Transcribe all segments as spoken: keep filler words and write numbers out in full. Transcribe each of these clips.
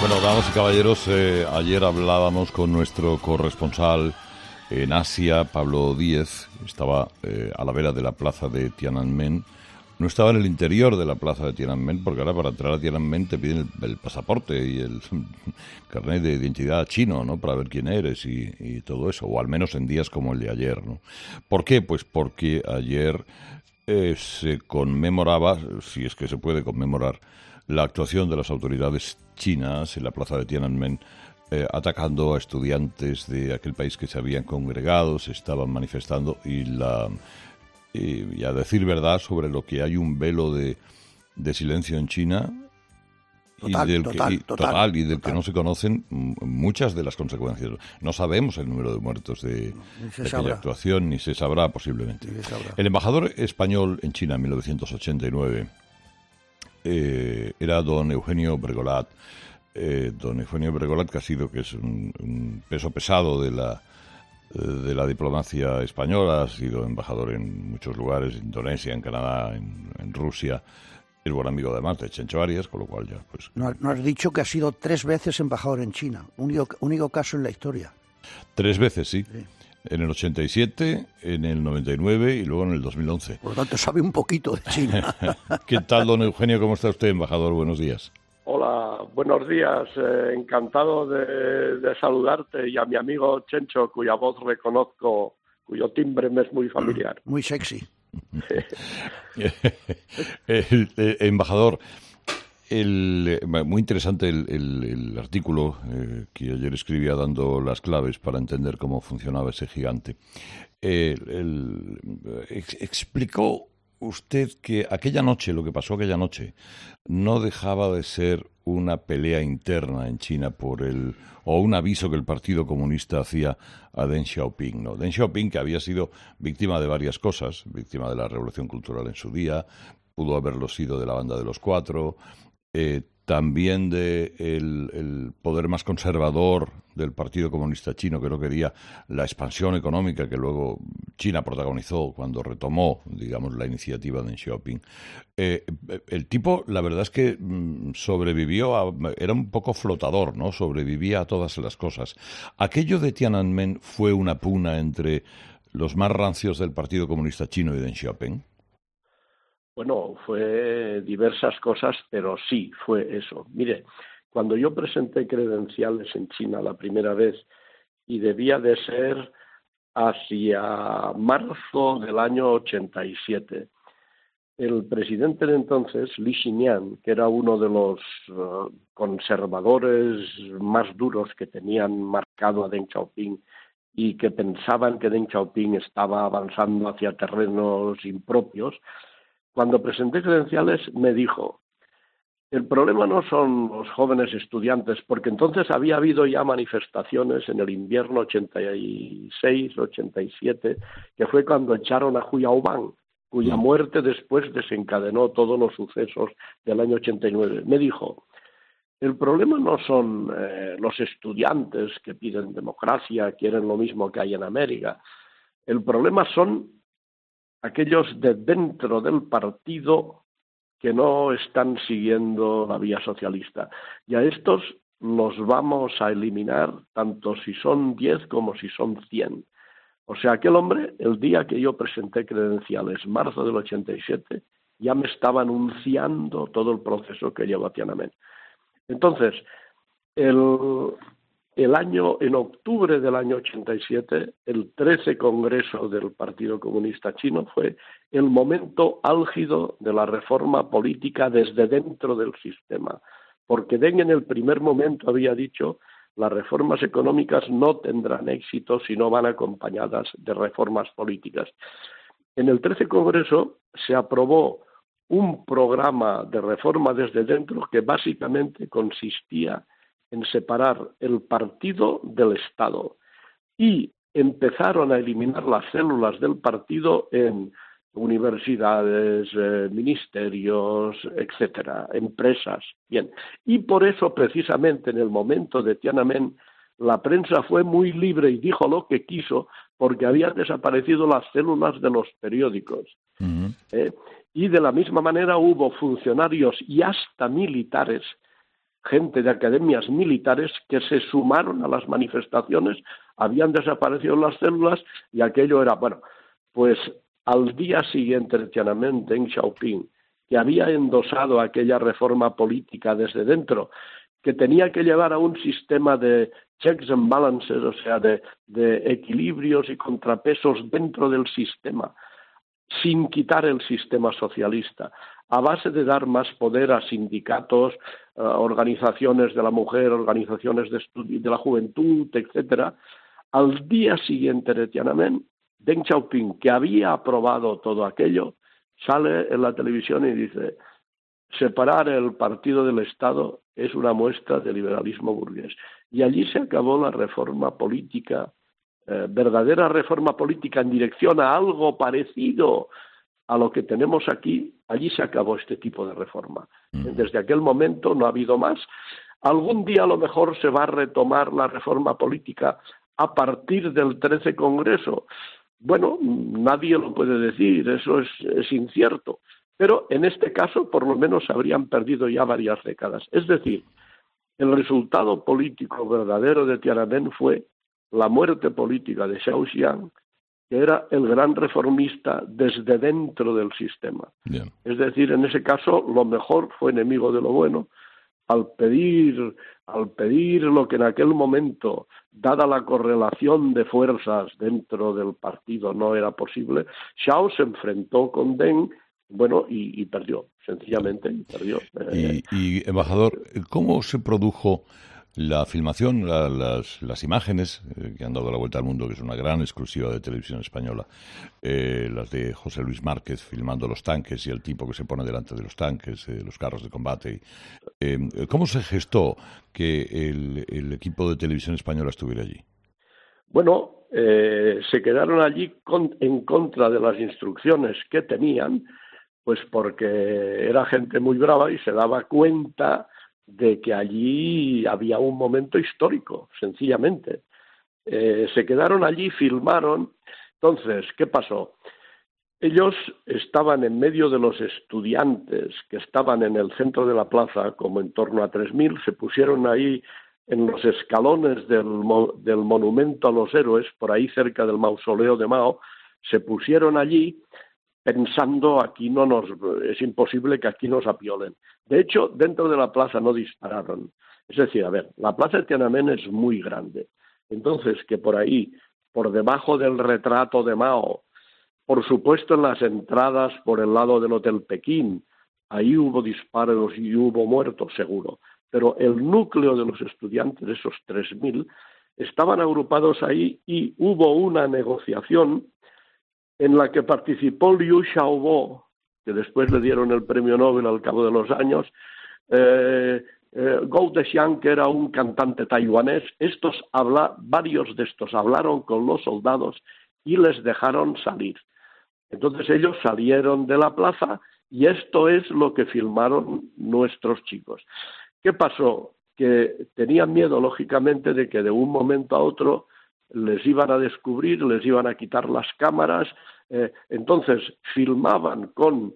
Bueno, damas y caballeros, eh, ayer hablábamos con nuestro corresponsal en Asia, Pablo Díez. Estaba eh, a la vera de la plaza de Tiananmen. No estaba en el interior de la plaza de Tiananmen, porque ahora para entrar a Tiananmen te piden el, el pasaporte y el carnet de identidad chino, ¿no? Para ver quién eres y, y todo eso, o al menos en días como el de ayer, ¿no? ¿Por qué? Pues porque ayer eh, se conmemoraba, si es que se puede conmemorar, la actuación de las autoridades chinas en la plaza de Tiananmen, eh, atacando a estudiantes de aquel país que se habían congregado, se estaban manifestando, y la y, y a decir verdad sobre lo que hay un velo de, de silencio en China Total, y del total, que, y, total, total, y del total. que no se conocen muchas de las consecuencias. No sabemos el número de muertos de, No, ni se de aquella sabrá. actuación, ni se sabrá posiblemente. Ni se sabrá. El embajador español en China en mil novecientos ochenta y nueve eh, era don Eugenio Bregolat. Eh, don Eugenio Bregolat, que ha sido, que es un, un peso pesado de la de la diplomacia española, ha sido embajador en muchos lugares, en Indonesia, en Canadá, en, en Rusia. Es buen amigo además de Chencho Arias, con lo cual ya pues... No, no has dicho que ha sido tres veces embajador en China, único, único caso en la historia. Tres veces, sí. Sí. En el ochenta y siete, en el noventa y nueve y luego en el dos mil once. Por lo tanto, sabe un poquito de China. ¿Qué tal, don Eugenio? ¿Cómo está usted, embajador? Buenos días. Hola, buenos días. Eh, encantado de, de saludarte y a mi amigo Chencho, cuya voz reconozco, cuyo timbre me es muy familiar. Muy sexy. el, el, embajador, el, muy interesante el, el, el artículo eh, que ayer escribía dando las claves para entender cómo funcionaba ese gigante. Eh, el, ex, explicó usted que aquella noche, lo que pasó aquella noche, no dejaba de ser una pelea interna en China por el o un aviso que el Partido Comunista hacía a Deng Xiaoping, ¿no? Deng Xiaoping, que había sido víctima de varias cosas, víctima de la Revolución Cultural en su día, pudo haberlo sido de la Banda de los Cuatro, eh, también de el, el poder más conservador del Partido Comunista Chino, que no quería la expansión económica que luego China protagonizó cuando retomó, digamos, la iniciativa de Deng Xiaoping. Eh, el tipo, la verdad es que mmm, sobrevivió, a, era un poco flotador, ¿no? Sobrevivía a todas las cosas. Aquello de Tiananmen fue una pugna entre los más rancios del Partido Comunista Chino y Deng Xiaoping. Bueno, fue diversas cosas, pero sí, fue eso. Mire, cuando yo presenté credenciales en China la primera vez, y debía de ser hacia marzo del año ochenta y siete, el presidente de entonces, Li Xinyan, que era uno de los uh, conservadores más duros que tenían marcado a Deng Xiaoping y que pensaban que Deng Xiaoping estaba avanzando hacia terrenos impropios, cuando presenté credenciales me dijo: el problema no son los jóvenes estudiantes, porque entonces había habido ya manifestaciones en el invierno ochenta y seis ochenta y siete, que fue cuando echaron a Hu Yaobang, cuya muerte después desencadenó todos los sucesos del año ochenta y nueve. Me dijo: el problema no son eh, los estudiantes que piden democracia, quieren lo mismo que hay en América. El problema son aquellos de dentro del partido que no están siguiendo la vía socialista. Y a estos los vamos a eliminar tanto si son diez como si son cien. O sea, aquel hombre, el día que yo presenté credenciales, marzo del ochenta y siete, ya me estaba anunciando todo el proceso que llevó a Tiananmen. Entonces, el... El año, en octubre del año ochenta y siete, el trece Congreso del Partido Comunista Chino fue el momento álgido de la reforma política desde dentro del sistema, porque Deng en el primer momento había dicho: las reformas económicas no tendrán éxito si no van acompañadas de reformas políticas. En el trece Congreso se aprobó un programa de reforma desde dentro que básicamente consistía en separar el partido del Estado, y empezaron a eliminar las células del partido en universidades, eh, ministerios, etcétera, empresas. Bien, y por eso precisamente en el momento de Tiananmen la prensa fue muy libre y dijo lo que quiso, porque habían desaparecido las células de los periódicos. Uh-huh. Eh, y de la misma manera hubo funcionarios y hasta militares gente de academias militares que se sumaron a las manifestaciones, habían desaparecido las células y aquello era, bueno, pues al día siguiente de Tiananmen, Deng Xiaoping, que había endosado aquella reforma política desde dentro, que tenía que llevar a un sistema de checks and balances, o sea, de, de equilibrios y contrapesos dentro del sistema, sin quitar el sistema socialista, a base de dar más poder a sindicatos, uh, organizaciones de la mujer, organizaciones de, de la juventud, etcétera. Al día siguiente de Tiananmen, Deng Xiaoping, que había aprobado todo aquello, sale en la televisión y dice: separar el partido del Estado es una muestra de liberalismo burgués. Y allí se acabó la reforma política, eh, verdadera reforma política en dirección a algo parecido a lo que tenemos aquí. Allí se acabó este tipo de reforma. Desde aquel momento no ha habido más. Algún día a lo mejor se va a retomar la reforma política a partir del trece Congreso. Bueno, nadie lo puede decir, eso es, es incierto. Pero en este caso, por lo menos, habrían perdido ya varias décadas. Es decir, el resultado político verdadero de Tiananmen fue la muerte política de Xiao Xiang, que era el gran reformista desde dentro del sistema. Bien. Es decir, en ese caso, lo mejor fue enemigo de lo bueno. Al pedir, al pedir lo que en aquel momento, dada la correlación de fuerzas dentro del partido, no era posible, Xiao se enfrentó con Deng, bueno, y, y perdió, sencillamente, y perdió. Y, y, embajador, ¿cómo se produjo la filmación, la, las, las imágenes eh, que han dado la vuelta al mundo, que es una gran exclusiva de Televisión Española, eh, las de José Luis Márquez filmando los tanques y el tipo que se pone delante de los tanques, eh, los carros de combate? Eh, ¿Cómo se gestó que el, el equipo de Televisión Española estuviera allí? Bueno, eh, se quedaron allí con, en contra de las instrucciones que tenían, pues porque era gente muy brava y se daba cuenta de que allí había un momento histórico, sencillamente. Eh, se quedaron allí, filmaron. Entonces, ¿qué pasó? Ellos estaban en medio de los estudiantes que estaban en el centro de la plaza, como en torno a tres mil, se pusieron ahí en los escalones del, del monumento a los héroes, por ahí cerca del mausoleo de Mao, se pusieron allí pensando, aquí no nos, es imposible que aquí nos apiolen. De hecho, dentro de la plaza no dispararon. Es decir, a ver, la plaza de Tiananmen es muy grande. Entonces, que por ahí, por debajo del retrato de Mao, por supuesto en las entradas por el lado del Hotel Pekín, ahí hubo disparos y hubo muertos, seguro. Pero el núcleo de los estudiantes, esos tres mil, estaban agrupados ahí y hubo una negociación en la que participó Liu Xiaobo, que después le dieron el premio Nobel al cabo de los años, eh, eh, Gou Dexiang, que era un cantante taiwanés. Estos habla, varios de estos hablaron con los soldados y les dejaron salir. Entonces ellos salieron de la plaza y esto es lo que filmaron nuestros chicos. ¿Qué pasó? Que tenían miedo, lógicamente, de que de un momento a otro les iban a descubrir, les iban a quitar las cámaras, eh, entonces filmaban con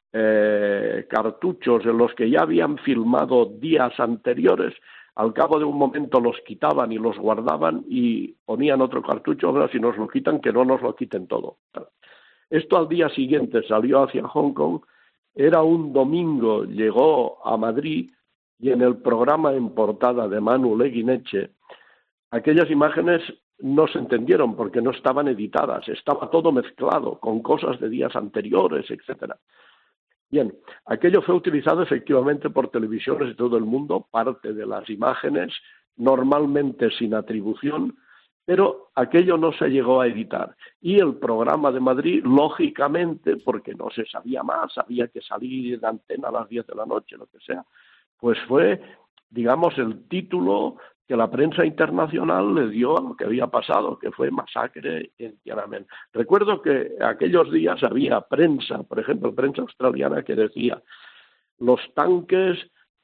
eh, cartuchos en los que ya habían filmado días anteriores, al cabo de un momento los quitaban y los guardaban y ponían otro cartucho. Ahora, si nos lo quitan, que no nos lo quiten todo. Esto al día siguiente salió hacia Hong Kong, era un domingo, llegó a Madrid y en el programa en portada de Manu Leguineche, aquellas imágenes no se entendieron porque no estaban editadas, estaba todo mezclado con cosas de días anteriores, etcétera. Bien, aquello fue utilizado efectivamente por televisiones de todo el mundo, parte de las imágenes, normalmente sin atribución, pero aquello no se llegó a editar. Y el programa de Madrid, lógicamente, porque no se sabía más, había que salir de antena a las diez de la noche, lo que sea, pues fue, digamos, el título que la prensa internacional le dio a lo que había pasado, que fue masacre en Tiananmen. Recuerdo que aquellos días había prensa, por ejemplo, prensa australiana, que decía: los tanques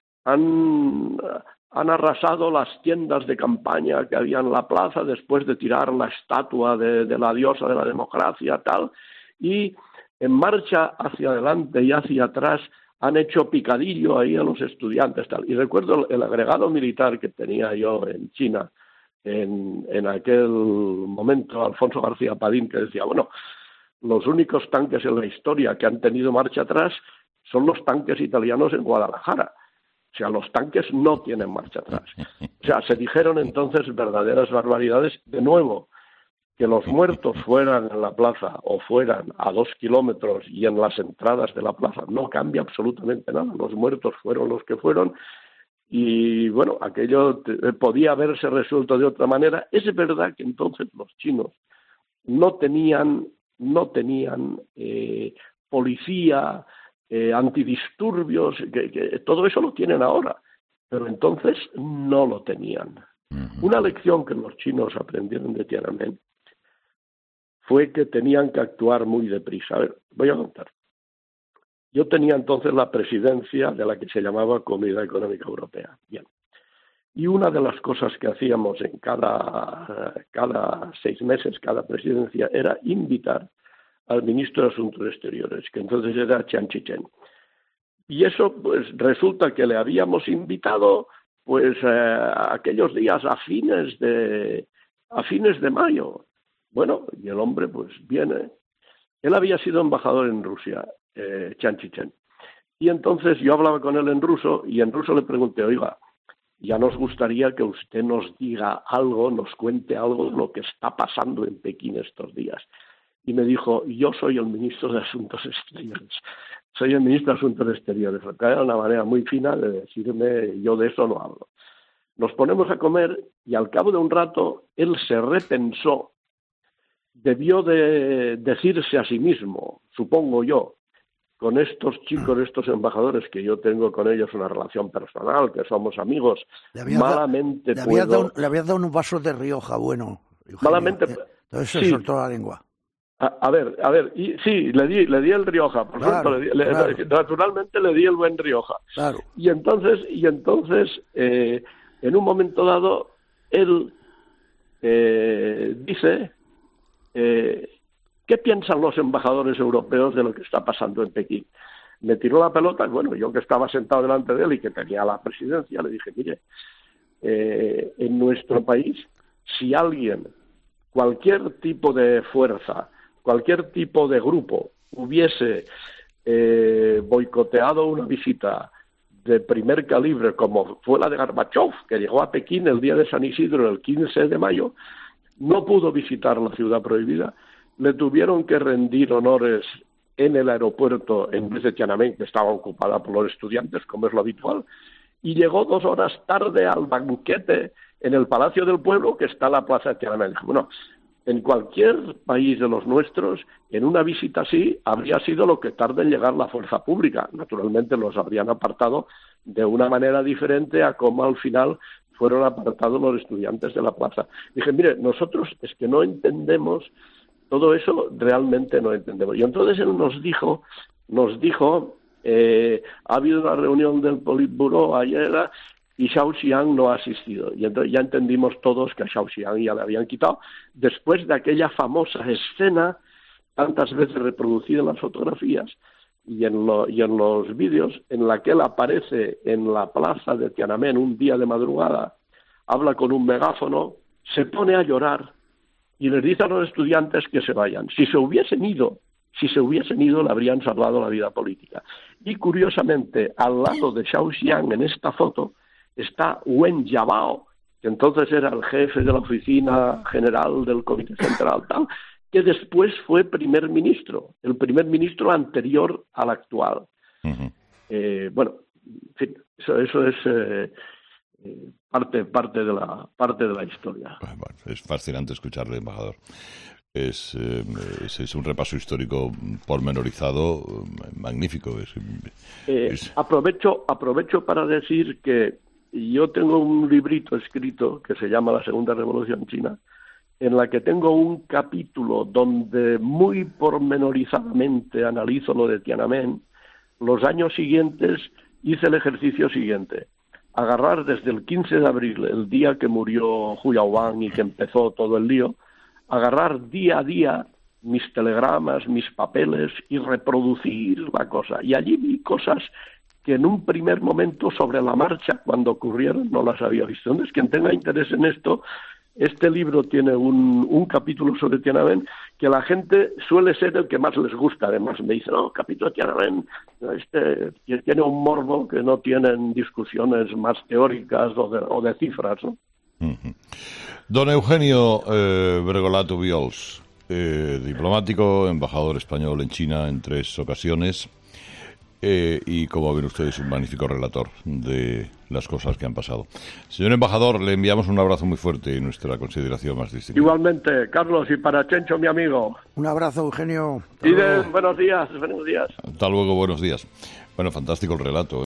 han, han arrasado las tiendas de campaña que había en la plaza después de tirar la estatua de, de la diosa de la democracia, tal, y en marcha hacia adelante y hacia atrás han hecho picadillo ahí a los estudiantes, tal. Y recuerdo el agregado militar que tenía yo en China, en, en aquel momento, Alfonso García Padín, que decía, bueno, los únicos tanques en la historia que han tenido marcha atrás son los tanques italianos en Guadalajara. O sea, los tanques no tienen marcha atrás. O sea, se dijeron entonces verdaderas barbaridades. De nuevo, que los muertos fueran en la plaza o fueran a dos kilómetros y en las entradas de la plaza no cambia absolutamente nada. Los muertos fueron los que fueron y, bueno, aquello podía haberse resuelto de otra manera. Es verdad que entonces los chinos no tenían, no tenían eh, policía, eh, antidisturbios, que, que todo eso lo tienen ahora, pero entonces no lo tenían. Uh-huh. Una lección que los chinos aprendieron de Tiananmen fue que tenían que actuar muy deprisa. A ver, voy a contar. Yo tenía entonces la presidencia de la que se llamaba Comunidad Económica Europea. Bien. Y una de las cosas que hacíamos en cada, cada seis meses, cada presidencia, era invitar al ministro de Asuntos Exteriores, que entonces era Chiang Kai-shek. Y eso, pues, resulta que le habíamos invitado, pues, eh, aquellos días a fines de, a fines de mayo. Bueno, y el hombre, pues, viene. Él había sido embajador en Rusia, eh, Chiang Kai-shek. Y entonces yo hablaba con él en ruso, y en ruso le pregunté, oiga, ya nos gustaría que usted nos diga algo, nos cuente algo de lo que está pasando en Pekín estos días. Y me dijo, yo soy el ministro de Asuntos Exteriores. Soy el ministro de Asuntos Exteriores. Era una manera muy fina de decirme, yo de eso no hablo. Nos ponemos a comer y al cabo de un rato él se repensó. Debió de decirse a sí mismo, supongo yo, con estos chicos, estos embajadores, que yo tengo con ellos una relación personal, que somos amigos, le malamente da, le puedo... Había dado, le había dado un vaso de Rioja, bueno. Eugenio. Malamente... Entonces se sí. soltó la lengua. A, a ver, a ver, y, sí, le di, le di el Rioja, por claro, supuesto, le di, le, claro. naturalmente le di el buen Rioja. Claro. Y entonces, y entonces eh, en un momento dado, él eh, dice, eh, ¿qué piensan los embajadores europeos de lo que está pasando en Pekín? Me tiró la pelota, y bueno, yo que estaba sentado delante de él y que tenía la presidencia, le dije, mire, eh, en nuestro país, si alguien, cualquier tipo de fuerza, cualquier tipo de grupo hubiese eh, boicoteado una visita de primer calibre como fue la de Gorbachev, que llegó a Pekín el día de San Isidro, el quince de mayo, no pudo visitar la ciudad prohibida, le tuvieron que rendir honores en el aeropuerto en vez de Tiananmen, que estaba ocupada por los estudiantes, como es lo habitual, y llegó dos horas tarde al banquete en el Palacio del Pueblo, que está en la plaza de Tiananmen. Bueno, en cualquier país de los nuestros, en una visita así, habría sido lo que tarde en llegar la fuerza pública. Naturalmente los habrían apartado de una manera diferente a cómo al final fueron apartados los estudiantes de la plaza. Dije, mire, nosotros es que no entendemos todo eso, realmente no entendemos. Y entonces él nos dijo, nos dijo, eh, ha habido una reunión del Politburó ayer y Xiao Xiang no ha asistido. Y entonces ya entendimos todos que a Xiao Xiang ya le habían quitado, después de aquella famosa escena, tantas veces reproducida en las fotografías y en, lo, y en los vídeos, en la que él aparece en la plaza de Tiananmen un día de madrugada, habla con un megáfono, se pone a llorar y les dice a los estudiantes que se vayan. Si se hubiesen ido, si se hubiesen ido, le habrían salvado la vida política. Y curiosamente, al lado de Xiao Xiang en esta foto, está Wen Jiabao, que entonces era el jefe de la oficina general del Comité Central, tal, que después fue primer ministro, el primer ministro anterior al actual. Uh-huh. Eh, bueno, en fin, eso, eso es eh, parte, parte, de la, parte de la historia. Bueno, es fascinante escucharle, embajador. Es, eh, es, es un repaso histórico pormenorizado magnífico. Es, eh, es... Aprovecho, aprovecho para decir que yo tengo un librito escrito que se llama La Segunda Revolución China, en la que tengo un capítulo donde muy pormenorizadamente analizo lo de Tiananmen. Los años siguientes hice el ejercicio siguiente: agarrar desde el quince de abril, el día que murió Hu Yaobang y que empezó todo el lío, agarrar día a día mis telegramas, mis papeles y reproducir la cosa. Y allí vi cosas que en un primer momento sobre la marcha, cuando ocurrieron, no las había visto. Entonces, quien tenga interés en esto, este libro tiene un, un capítulo sobre Tiananmen que la gente suele ser el que más les gusta. Además, me dicen, no, capítulo de Tiananmen, este tiene un morbo que no tienen discusiones más teóricas o de, o de cifras, ¿no? Uh-huh. Don Eugenio eh, Bregolato Viols, eh, diplomático, embajador español en China en tres ocasiones. Eh, y como ven ustedes, un magnífico relator de las cosas que han pasado. Señor embajador, le enviamos un abrazo muy fuerte y nuestra consideración más distinguida. Igualmente, Carlos, y para Chencho, mi amigo. Un abrazo, Eugenio. Y de, buenos días, buenos días. Hasta luego, buenos días. Bueno, fantástico el relato, ¿eh?